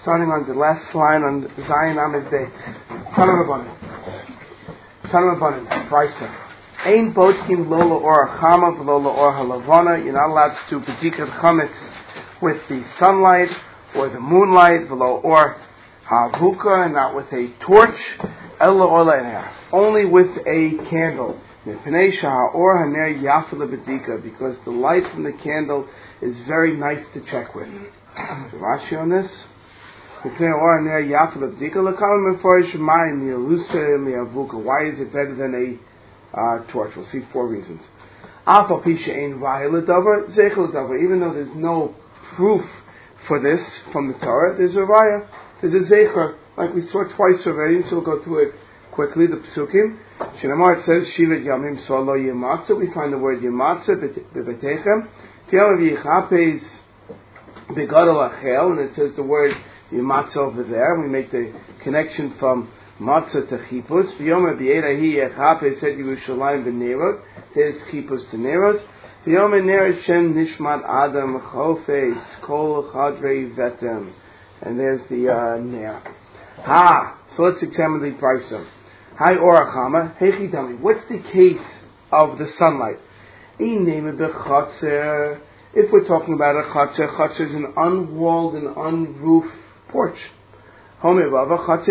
starting on the last line on Zion Amid Beit. Tanur Rabbanan, Brisa. Ein bodkin lola or chama v'lola or halavana. You're not allowed to do bedikat chametz with the sunlight or the moonlight, v'lo or havuka, and not with a torch. Ella or le'ner, only with a candle. Mipnei sha'or haner yafel bedika, because the light from the candle is very nice to check with. Rashi on this. Why is it better than a torch? We'll see 4 reasons. Even though there's no proof for this from the Torah, there's a raya, there's a zecher, like we saw twice already, so we'll go through it quickly, the psukim. Shinamar, it says, Shivat Yamim Solo Yematza, we find the word Yematza, B'Betechem. Tiamav Yichapes Begadol Achel, and it says the word Matzah over there. We make the connection from matzah to chipus. V'yomer b'yedahi echapes et Yerushalayim b'nerot. There's chipus to neros. V'yomer ner Shem nishmat adam chofetz kol chadrei vetem. And there's the ner. So let's examine the brisa. Hi orachama. Hechi dami. What's the case of the sunlight? Ineme b'chatzer. If we're talking about a chatzer is an unwalled and unroofed porch. Rava says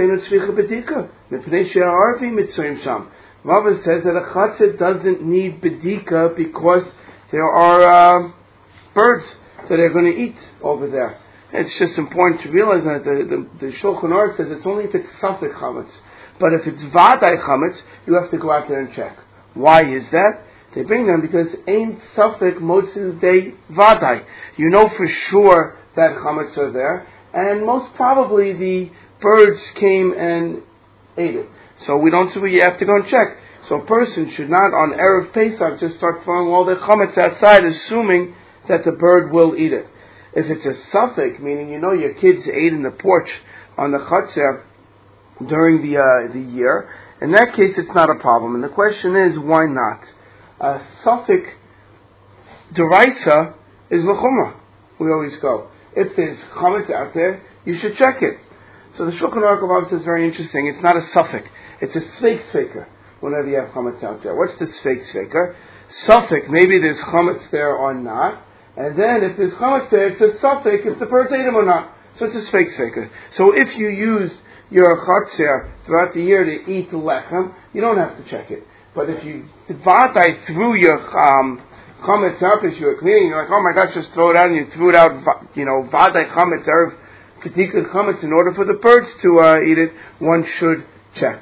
that a chatzer doesn't need bedika because there are birds that are going to eat over there. It's just important to realize that the Shulchan Aruch says it's only if it's safek chametz. But if it's vadai chametz, you have to go out there and check. Why is that? They bring them because ain't safek most of the day vadai. You know for sure that chametz are there. And most probably the birds came and ate it. So you have to go and check. So a person should not on Erev Pesach just start throwing all their chametz outside assuming that the bird will eat it. If it's a suffix, meaning your kids ate in the porch on the chutzner during the year, in that case it's not a problem. And the question is, why not? A suffix deraisa is l'chumrah. We always go. If there's chametz out there, you should check it. So the Shulchan Aruch says very interesting. It's not a suffix. It's a sveik sveker whenever you have chametz out there. What's the sveik sveker? Suffix, maybe there's chametz there or not. And then if there's chametz there, it's a suffix if the birds ate them or not. So it's a sveik sveker. So if you use your chatzir throughout the year to eat the lechem, you don't have to check it. But if you vadai through your chametz up as you were cleaning, you're like, oh my gosh, just throw it out, and you threw it out, vadai chametz, erev ketikah chametz, in order for the birds to eat it, one should check.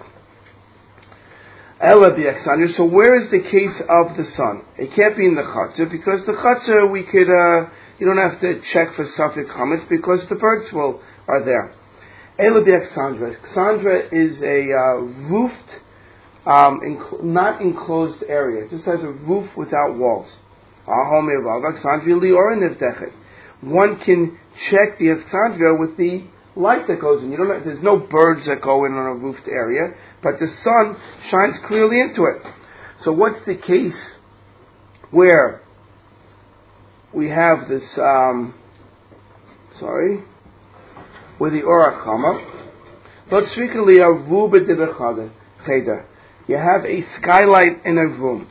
Ela b'yaksanya. So where is the case of the sun? It can't be in the chutzner, because the chutzner we could, you don't have to check for safek chametz because the birds are there. Ela b'yaksandra. Ksandra is a roofed, not enclosed area. It just has a roof without walls. One can check the Alexandria with the light that goes in. There's no birds that go in on a roofed area, but the sun shines clearly into it. So what's the case where we have this, where the Orach Chama, you have a skylight in a room.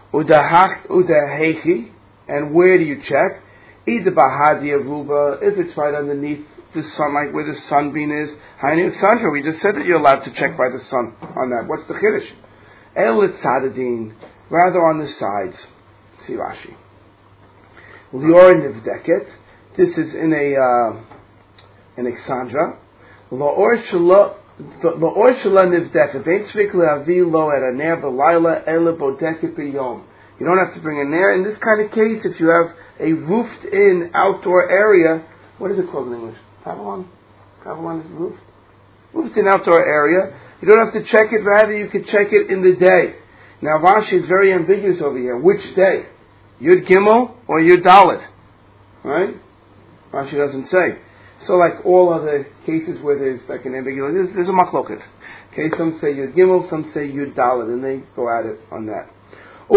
And where do you check? Either bahadi aruba, if it's right underneath the sunlight where the sunbeam is. Hainu Alexandra, we just said that you're allowed to check by the sun on that. What's the chiddush? El tzadadin, rather on the sides. See Rashi. Lior nivdeket. This is in Alexandra. Laor shala nivdeket. Vein tzvik le'avi lo eraner b'layla ele bodeket b'yom. You don't have to bring a nair. In this kind of case, if you have a roofed-in outdoor area, what is it called in English? Pavilion? Pavilion is roofed? Roofed-in outdoor area. You don't have to check it. Rather, you can check it in the day. Now, Rashi is very ambiguous over here. Which day? Yud Gimel or Yud Dalet? Right? Rashi doesn't say. So, like all other cases where there's like an ambiguity, there's a machloket. Okay, some say Yud Gimel, some say Yud Dalet, and they go at it on that. And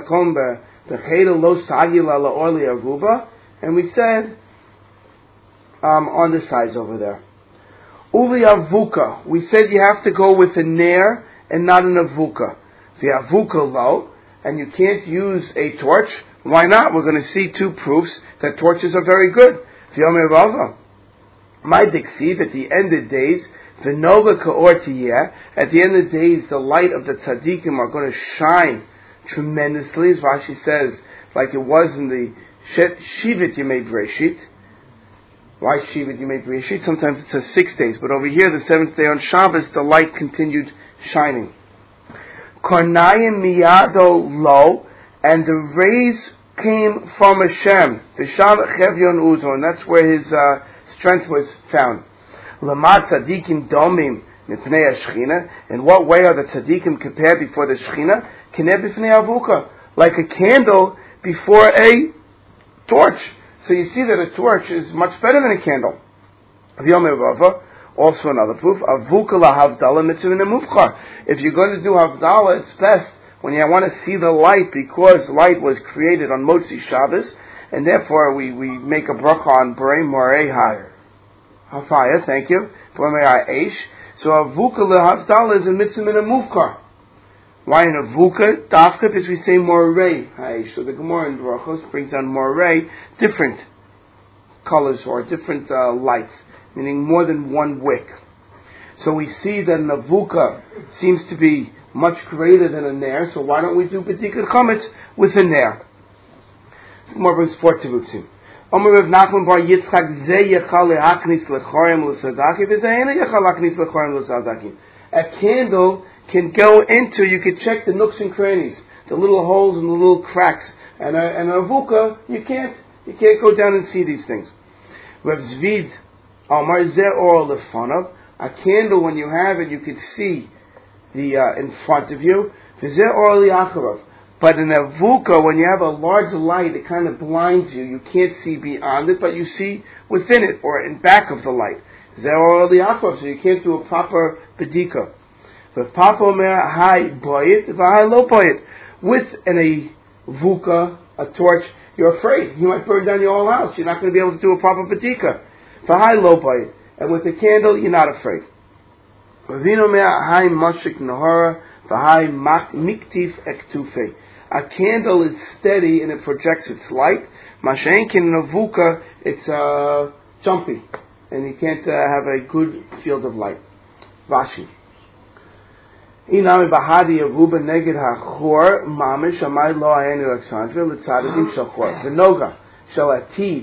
we said on the sides over there. Uli avuka. We said you have to go with a ner and not an avuka. The avuka lo, and you can't use a torch. Why not? We're going to see two proofs that torches are very good. The Yomer Rava. My diksiv, at the end of days, the nova ka'or tiyeh, at the end of the days, the light of the tzaddikim are going to shine tremendously, as Rashi says, like it was in the Shivit Yemei Bereshit. Why Shivit Yemei Bereshit? Sometimes it says 6 days, but over here, the 7th day on Shabbos, the light continued shining. Karnayim miyado lo, and the rays came from Hashem. V'sham chevyon uzo, and that's where his strength was found. Lamad tzadikim domim mipnei hashchina. In what way are the tzadikim compared before the Shechina? Kineh b'fnei avuka, like a candle before a torch. So you see that a torch is much better than a candle. V'yomer Rava, also another proof. Avuka lahavdala mitzvah nemufchar. If you're going to do havdala, it's best when you want to see the light, because light was created on Motzi Shabbos, and therefore we make a bracha on Borei Morei Hafaya, thank you, Borei Eish. So avuka lahavdala is a mitzvah nemufchar. Why in avuka? Dafka, because we say morei haish. So the Gemara in Brachos brings down morei, different colors or different lights, meaning more than one wick. So we see that an avuka seems to be much greater than a ner, so why don't we do b'dikah chametz with a ner? The Gemara brings 4 tirutzim. Omer Rav Nachman bar Yitzchak ze yechal lehaknis lechorim l'sadaki v'ze'ena yechal lehaknis lechorim l'sadaki. A candle can go into, you can check the nooks and crannies, the little holes and the little cracks. And an avuka, you can't go down and see these things. Rav Zvid, Amar ze or lefanav, a candle, when you have it, you can see the in front of you. Ze or liacharav. But in avuka, when you have a large light, it kind of blinds you. You can't see beyond it, but you see within it or in back of the light. Ze or liacharav, so you can't do a proper bedika. With an avuka, a torch, you're afraid. You might burn down your whole house. You're not going to be able to do a proper bedika. And with a candle, you're not afraid. A candle is steady and it projects its light. Mashenkin in avuka, it's jumpy. And you can't have a good field of light. Rashi. Inami bahadi avuba neged hachor mamish amay lo ayenu Alexandria l'tzadikim shalchor v'noga shalatid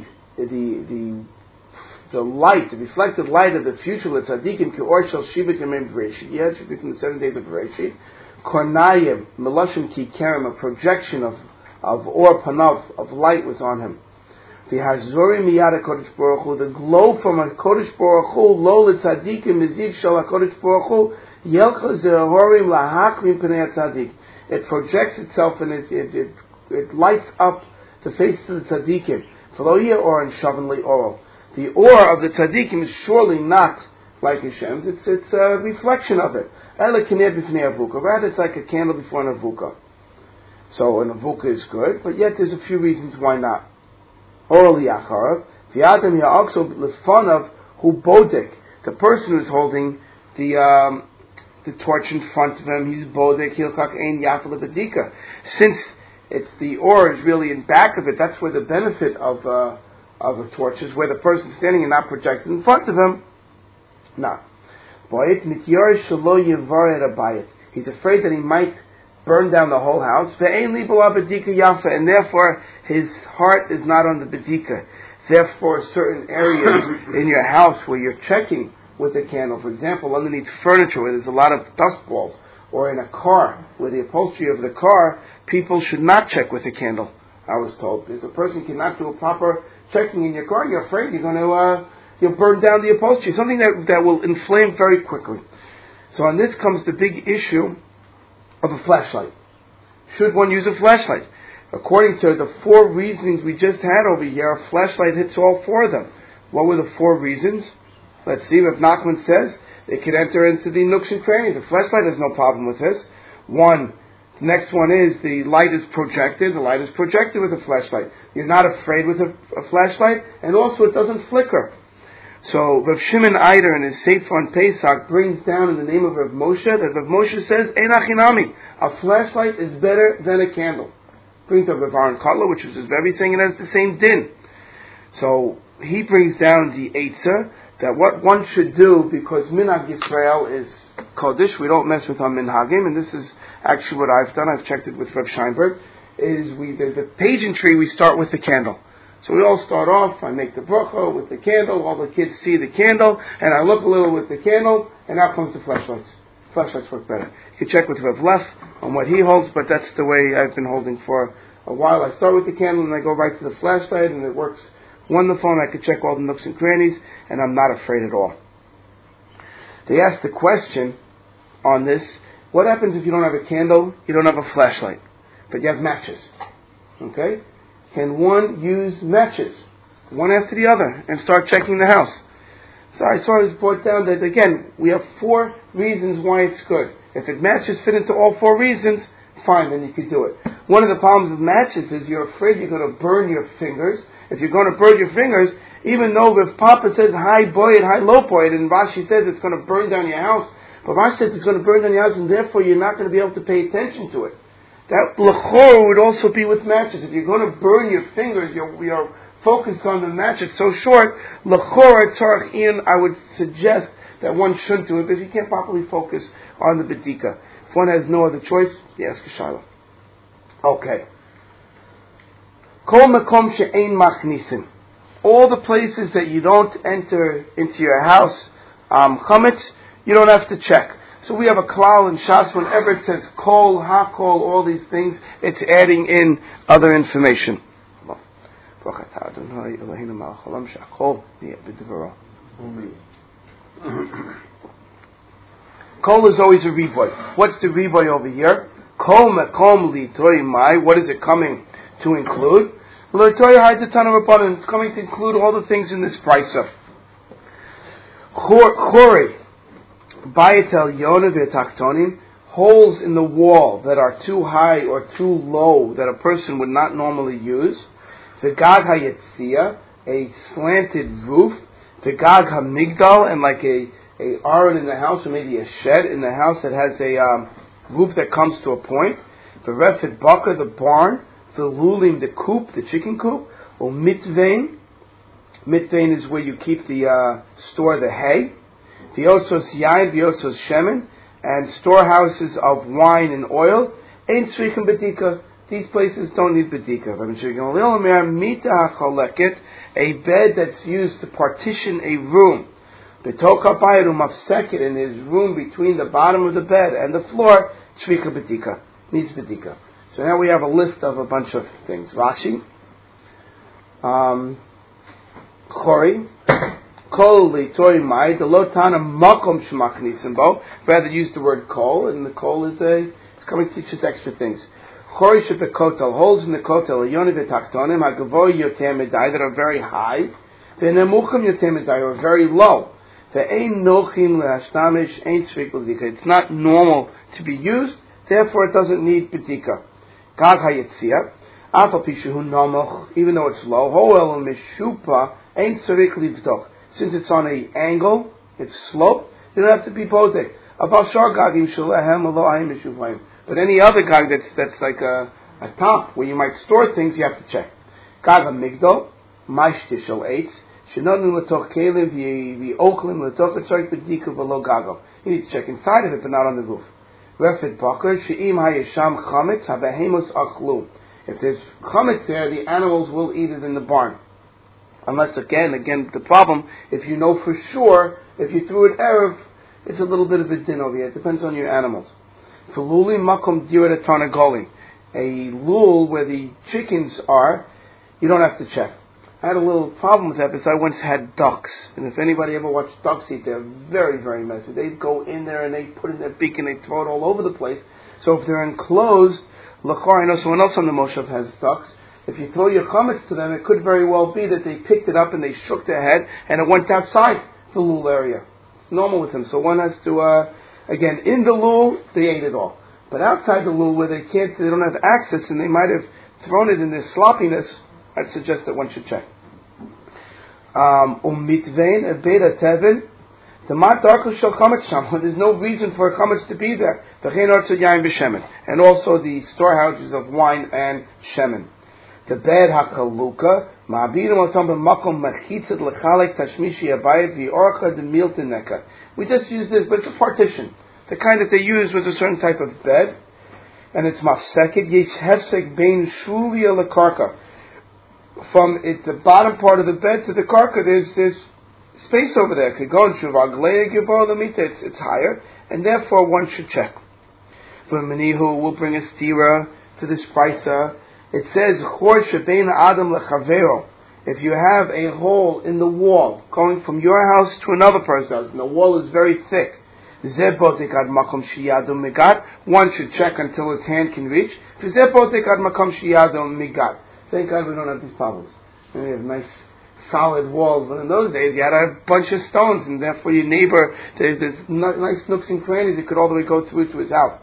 the light, the reflected light of the future l'tzadikim ki'or shel shivat yamim v'reishit. Yeah, it should be from the 7 days of Bereshit. Kornayim melashim ki kerem, a projection of or panav of light was on him. The hazori miyad HaKodesh Baruch Hu, the glow from HaKodesh Baruch Hu, lo l'tzadikim miziv shel HaKodesh Baruch Hu, yelcha zehorim lahakrim pnei tzaddik. It projects itself and it lights up the face of the tzaddikim. V'lo yeh or and shavan li'oro. The or of the tzaddikim is surely not like Hashem's. It's a reflection of it. Ela kineh b'fnei avuka. Rather, it's like a candle before an avuka. So an avuka is good, but yet there's a few reasons why not. Orally acharav, the adam ya'akso lefanav hu bodek. The person who's holding the torch in front of him, he's bodek hilchak ein yafel bedika. Since it's the or is really in back of it, that's where the benefit of a torch is, where the person's standing and not projected in front of him. No. He's afraid that he might burn down the whole house, and therefore his heart is not on the bedika. Therefore, certain areas in your house where you're checking with a candle, for example, underneath furniture where there's a lot of dust balls, or in a car where the upholstery of the car, people should not check with a candle, I was told. Because a person cannot do a proper checking in your car, you're afraid you're going to you'll burn down the upholstery, something that will inflame very quickly. So on this comes the big issue of a flashlight. Should one use a flashlight? According to the 4 reasons we just had over here, a flashlight hits all 4 of them. What were the 4 reasons? Let's see. Rav Nachman says it could enter into the nooks and crannies. A flashlight has no problem with this. 1. The next one is the light is projected. The light is projected with a flashlight. You're not afraid with a flashlight, and also it doesn't flicker. So Rav Shimon Eider in his Sefer on Pesach brings down in the name of Rav Moshe that Rav Moshe says, Ein achinami, a flashlight is better than a candle. Brings up Rav Aaron Kotler, which was his very saying, it has the same din. So he brings down the Eitzah, that what one should do, because Minhag Yisrael is Kodesh, we don't mess with our Minhagim, and this is actually what I've done, I've checked it with Rav Scheinberg, is the pageantry, we start with the candle. So we all start off, I make the bracha with the candle, all the kids see the candle, and I look a little with the candle, and out comes the flashlights. Flashlights work better. You can check with Rav Leff on what he holds, but that's the way I've been holding for a while. I start with the candle, and I go right to the flashlight, and it works wonderful, and I can check all the nooks and crannies, and I'm not afraid at all. They asked the question on this, what happens if you don't have a candle, you don't have a flashlight, but you have matches? Okay? Can one use matches, one after the other, and start checking the house? So I saw this brought down that, again, we have 4 reasons why it's good. If it matches fit into all 4 reasons, fine, then you could do it. One of the problems with matches is you're afraid you're going to burn your fingers. If you're going to burn your fingers, even though if Papa says high boy high low boy, and Rashi says it's going to burn down your house, but Rashi says it's going to burn down your house, and therefore you're not going to be able to pay attention to it. That lechor would also be with matches. If you're going to burn your fingers, you're focused on the match. It's so short. Lechor tzarich in, I would suggest that one shouldn't do it because you can't properly focus on the bedika. If one has no other choice, you ask a shayla. Okay. Kol makom she'ein machnisin. All the places that you don't enter into your house, chametz, you don't have to check. So we have a klal in Shas, whenever it says kol, hakol, all these things, it's adding in other information. Kol is always a riboy. What's the riboy over here? Kol mekom li mai. What is it coming to include? It's coming to include all the things in this brisa. Chori. Bayatel Yona v'Taktonim, holes in the wall that are too high or too low that a person would not normally use. V'Gag HaYetzia, a slanted roof. V'Gag HaMigdal, and like a aron in the house, or maybe a shed in the house that has a roof that comes to a point. V'Refet Baka, the barn. V'Lulim, the coop, the chicken coop. Or Mitvein. Mitvein is where you keep the store the hay. V'yotzos yain, v'yotzos shemen, and storehouses of wine and oil. Ain't tzrichim bedika. These places don't need bedika. A bed that's used to partition a room. B'toka bayrum mafseket, in his room between the bottom of the bed and the floor, tzricha bedika, needs bedika. So now we have a list of a bunch of things. Rashi, Chori. Kol le'toy mai, the lotana makom shemachnisim bo. Rather use the word kol, and the kol is it's coming to teach us extra things. Chori shebekotel, holes in the kotel, yoni v'taktonim, hagavoy yoter medai, that are very high. V'nemuchim yoter medai, are very low. Ve'ein nochim le'ashtamish, ein tzvik l'dika. It's not normal to be used, therefore it doesn't need bedika. Gag hayetzia, afal pishu namoch, even though it's low, hoel mishupa, ein tzvik livdok. Since it's on an angle, it's sloped, you don't have to be bodek. But any other gag that's like a top where you might store things, you have to check. Gag migdal, mashtishal eitz, shenodin letoch kelim v'oklim letoch etzarek bedika v'lo gago. You need to check inside of it, but not on the roof. Refet bakar she'im hayesham chametz habehemos achlu. If there's chametz there, the animals will eat it in the barn. Unless, again, the problem, if you know for sure, if you threw it Erev, it's a little bit of a din over here. It depends on your animals. For luli makom dirat tarnagoli, a lul where the chickens are, you don't have to check. I had a little problem with that because I once had ducks. And if anybody ever watched ducks eat, they're very, very messy. They'd go in there and they put in their beak and they throw it all over the place. So if they're enclosed, lachar, I know someone else on the Moshav has ducks. If you throw your chametz to them, it could very well be that they picked it up and they shook their head and it went outside the lul area. It's normal with them. So one has to, again, in the lul, they ate it all. But outside the lul where they don't have access and they might have thrown it in their sloppiness, I'd suggest that one should check. Umitvein, a beta tevin, the mat darkle shel chametz sham. There's no reason for a chametz to be there. V'chein artzu yain v'shemen, and also the storehouses of wine and shemen. The bed hakaluka, ma'abirim otam b'makom mechitzet lechalek tashmishi abayit v'orcha demiltin neka. We just use this, but it's a partition. The kind that they used was a certain type of bed, and it's mafseket yesh hefsek bein shulia lekarka. From the bottom part of the bed to the karka, there's space over there. It's higher, and therefore one should check. For Manihu will bring a stira to this brisa. It says, if you have a hole in the wall going from your house to another person's house, and the wall is very thick, one should check until his hand can reach. Thank God we don't have these problems. We have nice solid walls, but in those days you had a bunch of stones, and therefore your neighbor, there's nice nooks and crannies, it could all the way go through to his house.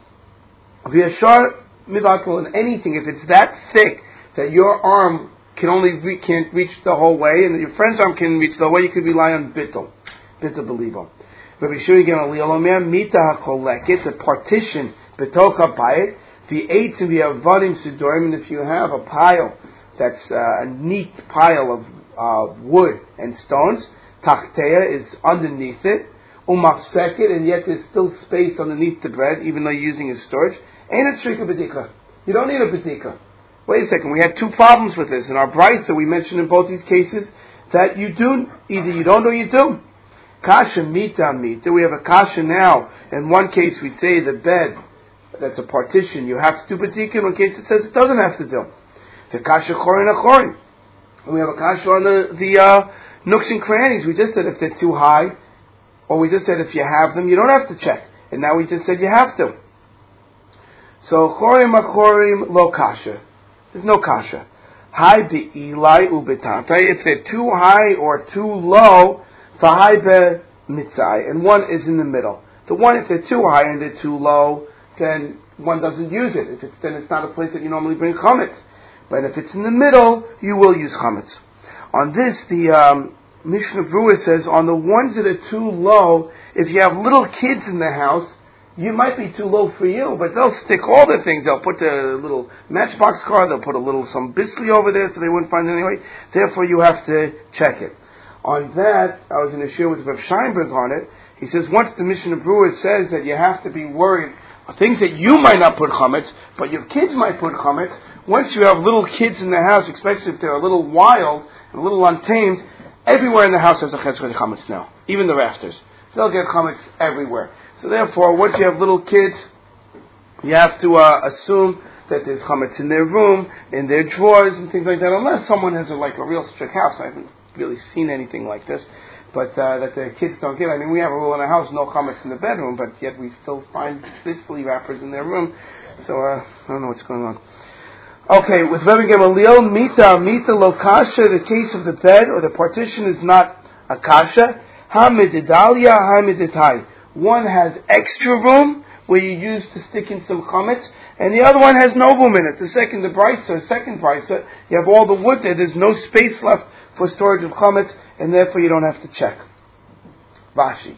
In anything, if it's that thick that your arm can't reach the whole way, and your friend's arm can reach the whole way, you could rely on bittul belibo. Rabbi Shuri Gamaliel Omer mita hakoleket, the partition betocha bayit, the eight and the avadim sidorim, and if you have a pile that's a neat pile of wood and stones, tachteya is underneath it, umafseket, and yet there's still space underneath the bread, even though you're using it as storage. Ain't it shrika bedika? You don't need a bedika. Wait a second, we had two problems with this. In our brisa, we mentioned in both these cases that you do, either you don't or you do. Kasha mita. We have a kasha now. In one case we say the bed, that's a partition, you have to do bedika. In one case it says it doesn't have to do. The kasha chorin achorin. We have a kasha on the nooks and crannies. We just said if they're too high, or we just said if you have them, you don't have to check. And now we just said you have to. So chorim achorim lo kasha. There's no kasha. High be Eli ubetanta. If they're too high or too low, high be mitzai, and one is in the middle. The one, if they're too high and they're too low, then one doesn't use it. Then it's not a place that you normally bring chametz. But if it's in the middle, you will use chametz. On this, the Mishnah Berurah says, on the ones that are too low, if you have little kids in the house, you might be too low for you, but they'll stick all the things. They'll put the little matchbox car, they'll put some biscuit over there so they wouldn't find it anyway. Therefore, you have to check it. On that, I was in a shir with Rav Scheinberg on it. He says, once the Mishnah Berurah says that you have to be worried, things that you might not put chametz, but your kids might put chametz, once you have little kids in the house, especially if they're a little wild and a little untamed, everywhere in the house has a chesed chametz now. Even the rafters. They'll get chametz everywhere. So therefore, once you have little kids, you have to assume that there's chametz in their room, in their drawers, and things like that, unless someone has a real strict house. I haven't really seen anything like this, but that the kids don't get. I mean, we have a rule in our house, no chametz in the bedroom, but yet we still find biscuit wrappers in their room. So I don't know what's going on. Okay, with Rebbe Gamaliel, mita lo kasha, the case of the bed or the partition is not a kasha. Hamididalia, hamiditai. One has extra room where you use to stick in some chametz, and the other one has no room in it. The second brisa, you have all the wood there. There's no space left for storage of chametz, and therefore you don't have to check. Rashi.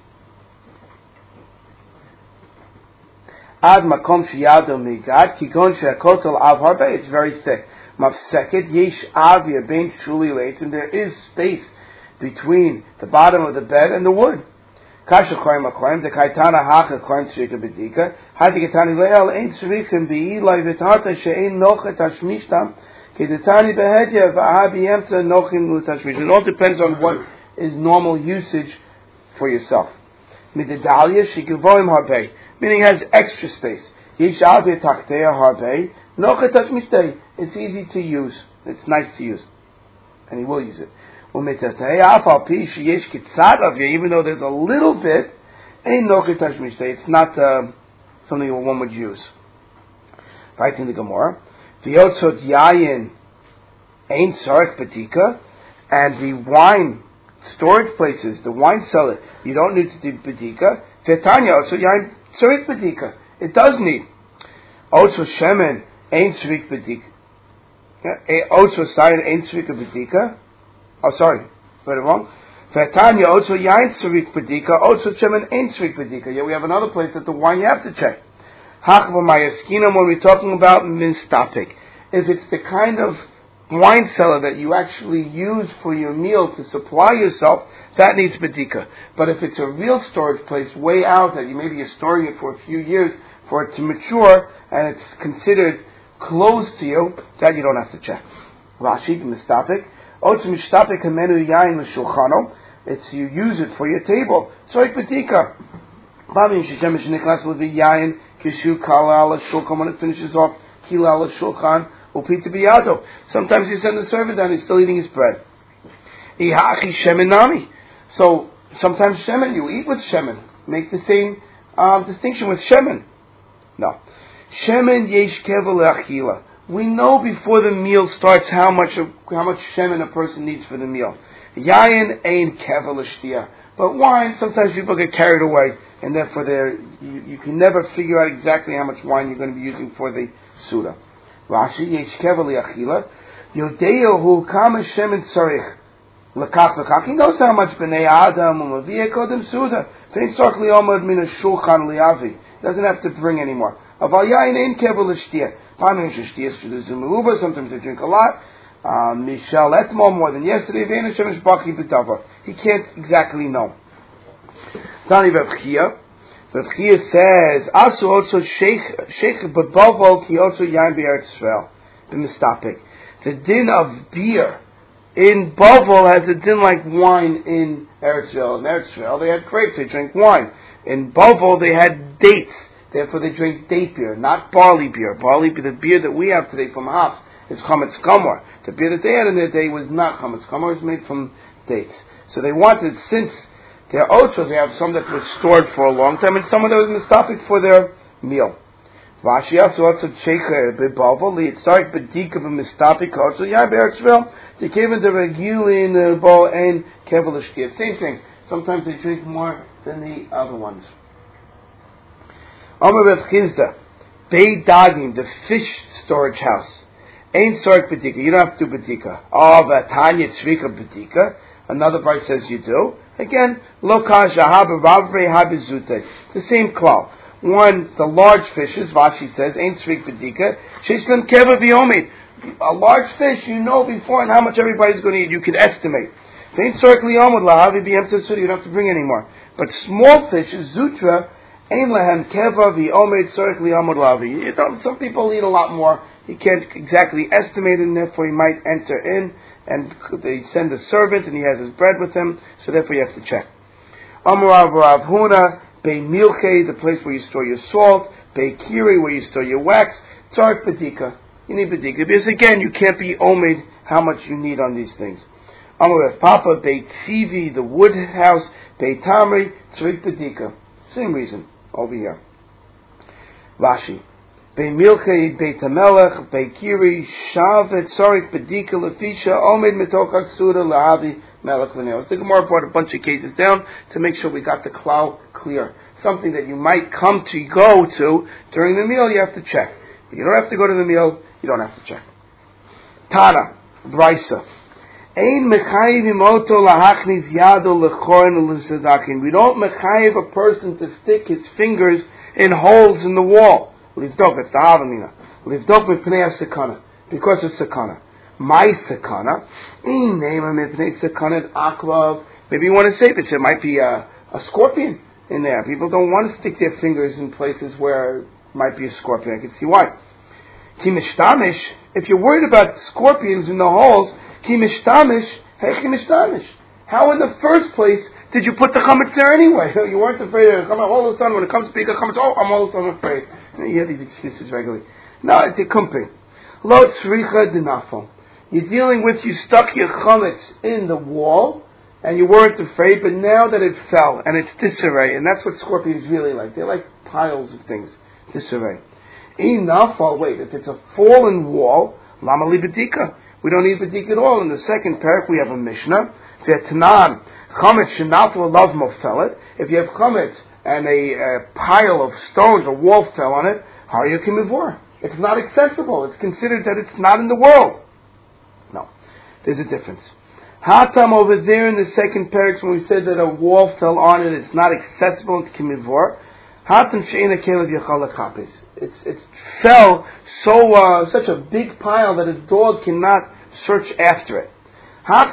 Ad makom sheyado migad kigon she'akotel av harbe. It's very thick. Mafseket yesh avia bein shuli leitim. There is space between the bottom of the bed and the wood. Kasha koyim akoyim the kaitana hacha koyim tzrika bedika. Hadi getani le'el ein tzrikim be'ilai v'tarta she'ein nochet hashmishtam kedetani behedya v'ahabi yemtza nochim l'tashmish. It all depends on what is normal usage for yourself. Mididalia she'givoim harbe, meaning it has extra space. Yesh avia tachteya harbe nochet hashmishtei. It's easy to use. It's nice to use, and he will use it. Even though there's a little bit, it's not something one would use. Writing the Gemara, and the wine storage places, the wine cellar, you don't need to do bedika. It does need. Also shemen ain't shrik bedika. Also sayin ain't shrik bedika. Oh, sorry. Very wrong. V'atanya also yain tzarich bedika, also shemen ein tzarich bedika. Yeah, we have another place that the wine you have to check. Hachva mayaskina, when we're talking about minstapik, if it's the kind of wine cellar that you actually use for your meal to supply yourself, that needs bedika. But if it's a real storage place way out that maybe you're storing it for a few years for it to mature and it's considered close to you, that you don't have to check. Rashi, mistapik. It's you use it for your table. So bedika. When it finishes off, sometimes you send the servant down, he's still eating his bread. So sometimes shemen, you eat with shemen. Make the same distinction with shemen. No. Shemen yesh kevel le'achila. We know before the meal starts how much shemen a person needs for the meal. Yayin ein kevel l'shtia. But wine, sometimes people get carried away, and therefore you can never figure out exactly how much wine you're going to be using for the Suda. Rashi, yesh kevel le'achila. Yodeyahu kama shemen tzarich. L'kach l'kach. He knows how much b'nei Adam u'maviyah kodem Suda. Fein tzarich li'omad min ha'shulchan li'avi. Doesn't have to bring anymore. Aval yayin ein kevel l'shtia. Sometimes they drink a lot. Mishal etmo, more than yesterday. He can't exactly know. Tani Rav Chia. Rav Chia says, "Asu also sheikh b'bovel ki also yain be'eretz Yisrael b'mistapik." The din of beer in Bovel has a din like wine in Eretz Yisrael. In Eretz Yisrael, they had grapes; they drank wine. In Bovel, they had dates. Therefore, they drink date beer, not barley beer. Barley beer, the beer that we have today from hops, is chametz kamor. The beer that they had in their day was not chametz kamor; it was made from dates. So they wanted, since their ochos, they have some that was stored for a long time, and some of them was mistapik for their meal. Vashi also checher bebavel li'tzarik bedika b'mistapik also yai be'eretzville. They came into regulin bo and kevelishkia. Same thing. Sometimes they drink more than the other ones. Amar Rav Chizda, Bei Dagim, the fish storage house. Ain't tzarich bedika. You don't have to do bedika. Oh, v'atanya tzrika bedika. Another part says you do. Again, lo kasha haba ravrei habizute. The same klal. One, the large fishes, Vashi says, ain't tzrik bedika. Sheshlam keva v'yomid. A large fish, you know before and how much everybody's going to eat. You can estimate. Ain't tzarich liyomid lahavi b'yem tesudi. You don't have to bring any more. But small fishes, zutra, ain't lehem keva v'yomid tzarich liyomid lahavi. Some people eat a lot more. You can't exactly estimate it, and therefore he might enter in, and they send a servant, and he has his bread with him, so therefore you have to check. Amarav Rav Huna, Bei Milche, the place where you store your salt, Bei Kiri, where you store your wax, Tzarich Bedika. You need Bedika, because again, you can't be omed how much you need on these things. Amarav Papa, Bei Tzivi, the wood house, Bei Tamri, Tzarich Bedika. Same reason, over here. Rashi. Bei Milche, Beit HaMelech, Bei Kiri, Shavet, Tzarich Bedika, Lefisha, Omed Metochak Suda, Lahavi, Melech V'neo. The Gemara brought a bunch of cases down to make sure we got the klal clear. Something that you might go to during the meal, you have to check. If you don't have to go to the meal, you don't have to check. Tana, Brisa. Ein mechayiv imoto lahachnis yado lechorin l'sedakin. We don't mechayiv a person to stick his fingers in holes in the wall. Livdok, it's the Havamina. Livdok mipnei sakana, because of sakana. My sakana, in name of mipnei sakana aklav. Maybe you want to say that there might be a scorpion in there. People don't want to stick their fingers in places where might be a scorpion. I can see why. Ki mishtamish, if you're worried about scorpions in the holes, ki mishtamish, hey ki mishtamish. How in the first place did you put the chametz there anyway? You weren't afraid of it. All of a sudden, when it comes to speak of chametz, I'm all of a sudden afraid. You hear these excuses regularly. No, it's a kumping. Lo tzricha dinafo. You're dealing with, you stuck your chametz in the wall, and you weren't afraid, but now that it fell, and it's disarray, and that's what scorpions really like. They're like piles of things. Disarray. Inafo, wait, if it's a fallen wall, lama li bedika. We don't need bedika at all. In the second parak, we have a Mishnah. V'etanan, chametz shenafo lav mofelet. If you have chametz, and a pile of stones, a wall fell on it, how are you kimivor? It's not accessible. It's considered that it's not in the world. No. There's a difference. Hatam over there in the second parak when we said that a wall fell on it, it's not accessible to Kimivor. Hatam she'ena kelev yachal lechapis. It fell such a big pile that a dog cannot search after it. But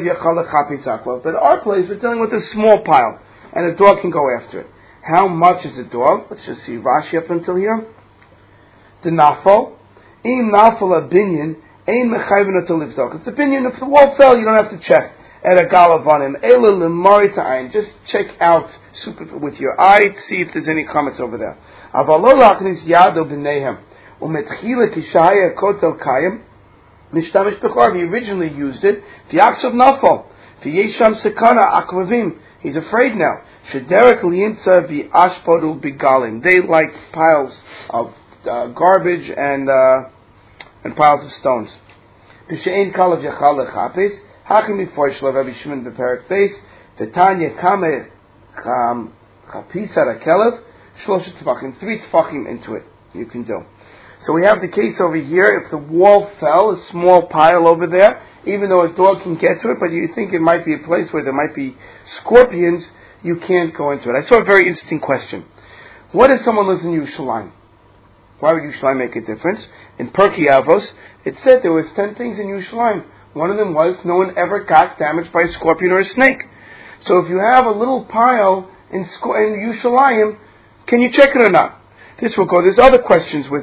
our place, we're dealing with a small pile, and a dog can go after it. How much is a dog? Let's just see Rashi up until here. The nafal, im nafal a binyan, ein mechayvin to livdok. If the binyan, if the wall fell, you don't have to check. At a galavanim, ela lemari ta'ayin. Just check out with your eye to see if there's any comments over there. Avalo lachnis yado b'neihem umetchila kishaya kotel kayim. Mishtamish Bechor, he originally used it. V'yaksav nafal. V'yesham sekana akvavim. He's afraid now. Shederek liyimtza v'ashpodu bigalim. They like piles of garbage and piles of stones. V'she'en kalav yachal lechapis. Hachim before shlav Rabbi Shimon beperik base. V'tanya kameh chapis harakelev. Shloshet tefachim. 3 tefachim into it. You can do. So we have the case over here. If the wall fell, a small pile over there, even though a dog can get to it, but you think it might be a place where there might be scorpions, you can't go into it. I saw a very interesting question. What if someone lives in Yerushalayim? Why would Yerushalayim make a difference? In Pirkei Avos, it said there was 10 things in Yerushalayim. One of them was no one ever got damaged by a scorpion or a snake. So if you have a little pile in Yerushalayim, can you check it or not? This will go. There's other questions with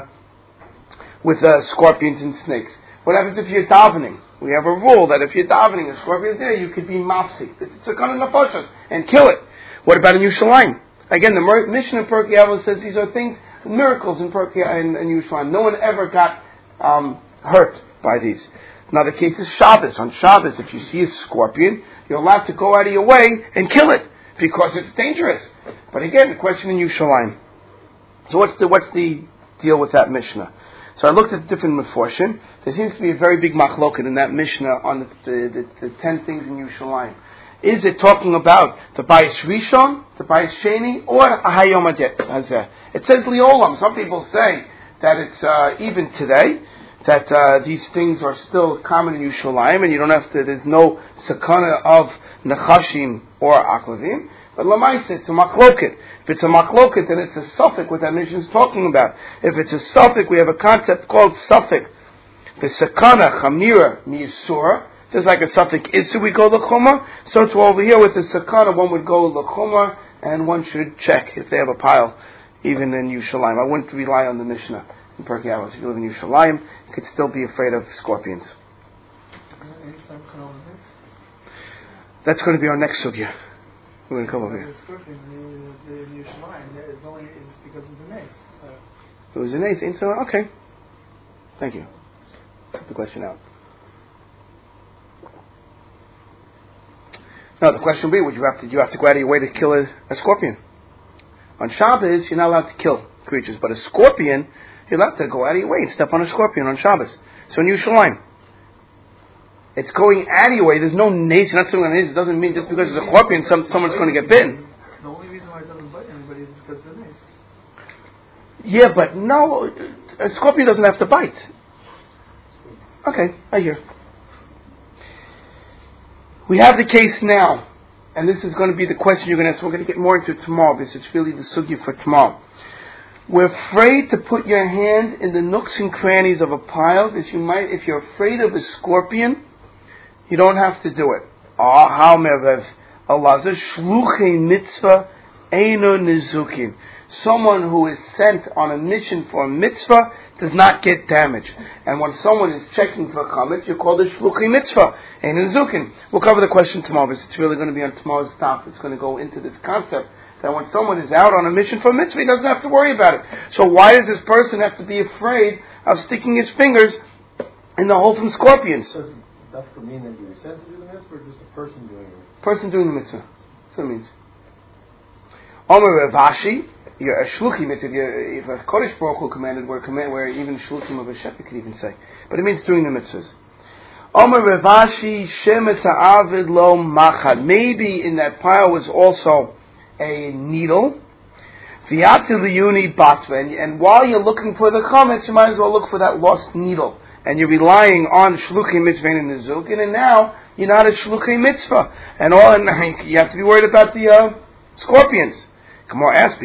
scorpions and snakes. What happens if you're davening? We have a rule that if you're davening, a scorpion is there, you could be mafsik. It's a kind of nefashos and kill it. What about in Yerushalayim? Again, the mission of Pirkei Avos says these are things, miracles in Yerushalayim. No one ever got hurt by these. Another case is Shabbos. On Shabbos, if you see a scorpion, you're allowed to go out of your way and kill it because it's dangerous. But again, the question in Yerushalayim. So what's the deal with that Mishnah? So I looked at the different Meforshim. There seems to be a very big machloket in that Mishnah on the 10 things in Yerushalayim. Is it talking about the Bayis Rishon, the Bayis Sheni, or Hayom Hazeh? It says Liolam. Some people say that it's even today, that these things are still common in Yerushalayim, and you don't have to, there's no sakana of Nechashim or Aklavim. But Lamaisa, it's a machloket. If it's a machloket, then it's a suffix what that mission is talking about. If it's a suffix, we have a concept called suffix. The sakana chamira miyusura, just like a suffix isu, we go lechuma. So to over here with the sakana, one would go lechuma, and one should check if they have a pile, even in Yerushalayim. I wouldn't rely on the Mishnah in Pirkei Avos. If you live in Yerushalayim, you could still be afraid of scorpions. That's going to be our next sugya. We're going to come over here. The scorpion in Yerushalayim is only because it's an ace. It was an ace. Okay. Thank you. Took the question out. No, the question would be: do you have to go out of your way to kill a scorpion? On Shabbos, you're not allowed to kill creatures, but a scorpion, you're allowed to go out of your way and step on a scorpion on Shabbos. So in Yerushalayim, it's going out of your way. There's no nature. Not something on it. It doesn't mean just because it's a scorpion, someone's going to get bitten. The only reason why it doesn't bite anybody is because it's an ace. Yeah, but no, a scorpion doesn't have to bite. Okay, I hear. We have the case now, and this is going to be the question you're going to ask. We're going to get more into it tomorrow, because it's really the sugya for tomorrow. We're afraid to put your hand in the nooks and crannies of a pile, because you might, if you're afraid of a scorpion, you don't have to do it. How mevev Allah shluchei mitzvah eino nizukin. Someone who is sent on a mission for a mitzvah does not get damaged. And when someone is checking for chametz, you call it shluchei mitzvah eino nizukin. We'll cover the question tomorrow, because it's really going to be on tomorrow's talk. It's going to go into this concept that when someone is out on a mission for a mitzvah, he doesn't have to worry about it. So why does this person have to be afraid of sticking his fingers in the hole from scorpions? Does that mean that you were sent to do the mitzvah, or just a person doing it? Person doing the mitzvah. That's what it means. Omer Ravashi, you're a shluchi mitzvah. If a Kodesh Baruch Hu commanded, where even shluchim of a shepherd could even say. But it means doing the mitzvahs. Omer Ravashi, Shemet ha'avid lo machad. Maybe in that pile was also a needle. V'yatil liyuni batva. And while you're looking for the chametz, you might as well look for that lost needle. and you're relying on shluchei mitzvah and nizugin, and now you're not a shluchei mitzvah, and you have to be worried about the scorpions. Gemara asks,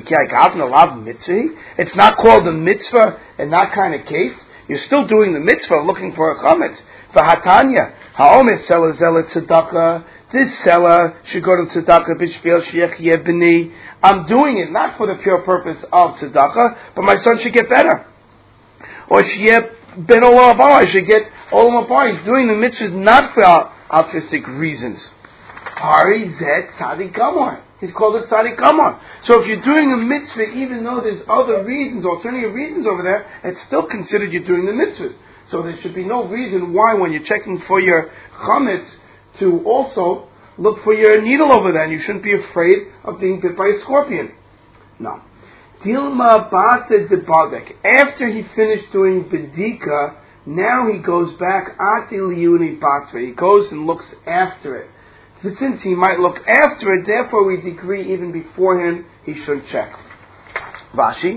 it's not called a mitzvah in that kind of case. You're still doing the mitzvah of looking for a chametz. V'hatanya, ha'omet selah zelah tzedakah. This seller should go to tzedakah b'shvil sheyechiyeh b'ni. I'm doing it not for the pure purpose of tzedakah, but my son should get better. Or sheyeh ben olam haba, I should get olam haba. He's doing the mitzvahs not for altruistic reasons. Hari zet tzadik gamor. He's called a tzaddik gamor. So if you're doing a mitzvah, even though there's other reasons, alternative reasons over there, it's still considered you're doing the mitzvahs. So there should be no reason why, when you're checking for your chametz, to also look for your needle over there, and you shouldn't be afraid of being bit by a scorpion. No. Dilma bata de badek. After he finished doing bedika, now he goes back ati liuni batra. He goes and looks after it. Since he might look after it, therefore we decree even beforehand he should check. Rashi.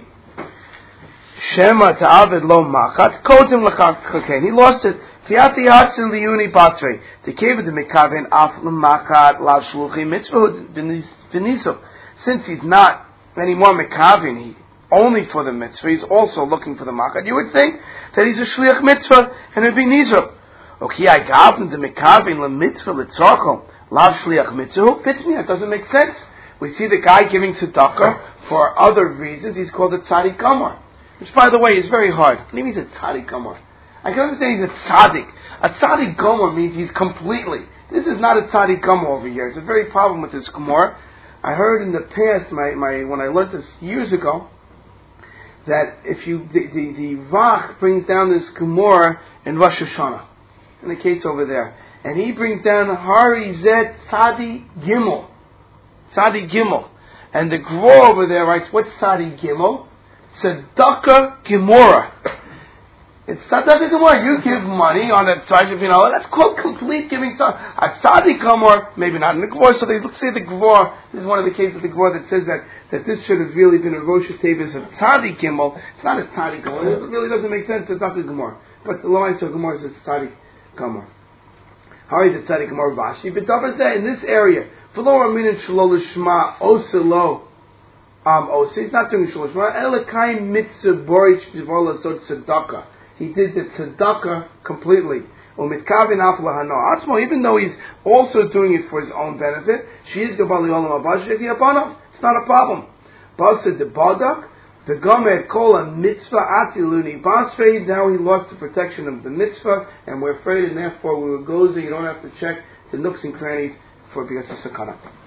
Shema ta'avid lo machat kodim l'chakein. He lost it. Fiati hasin liuni batre. The cave of the mekaven af l'machat la shluchi mitzvah v'nisov. Since he's not anymore mekaven, he only for the mitzvah, he's also looking for the machat. You would think that he's a shliach mitzvah and it'd be nizov. Okay, I gavin the mekaven la mitzvah l'tzorchom. Lav shliach mitzvah fits me. That doesn't make sense. We see the guy giving tzedakah for other reasons. He's called a tzaddik gamor, which, by the way, is very hard. What do you mean he's a tzaddik gamor? I can understand he's a tzaddik. A tzaddik gamor means he's completely. This is not a tzaddik gamor over here. It's a very problem with this gamor. I heard in the past, when I learned this years ago, that if you the Vach brings down this gamor in Rosh Hashanah, in the case over there. And he brings down Hari Zet Tzadi Gimel. Tzadi Gimel. And the Gra over there writes, what's Tzadi Gimel? Tzedakah Gemora. It's Tzedakah Gemora. You give money on a tzaddik, that's called complete giving. A Tzadi Gemora, maybe not in the Gra, so they say the Gra, this is one of the cases of the Gra that says that this should have really been a Rosh Hashanah of Tzadi Gimel. It's not a Tzadi Gemora. It really doesn't make sense, Tzedakah Gemora. But the Lamaisa Gemora says Tzadi Gemora. How is it tzaddik gamor Rashi? But in this area, v'lo aminin shelo l'shma oselo osi. He's not doing shelo l'shma. Elakayim mitzvah borich divar l'sod tzedakah. He did the tzedakah completely. Umitkavin af lahano atzmo. Even though he's also doing it for his own benefit, she is gabali olam haba sheki apanav. It's not a problem. Basa de badak. The Gomer call a mitzvah atiluni basfei. Now he lost the protection of the mitzvah, and we're afraid, and therefore we will go there. You don't have to check the nooks and crannies because of sakana.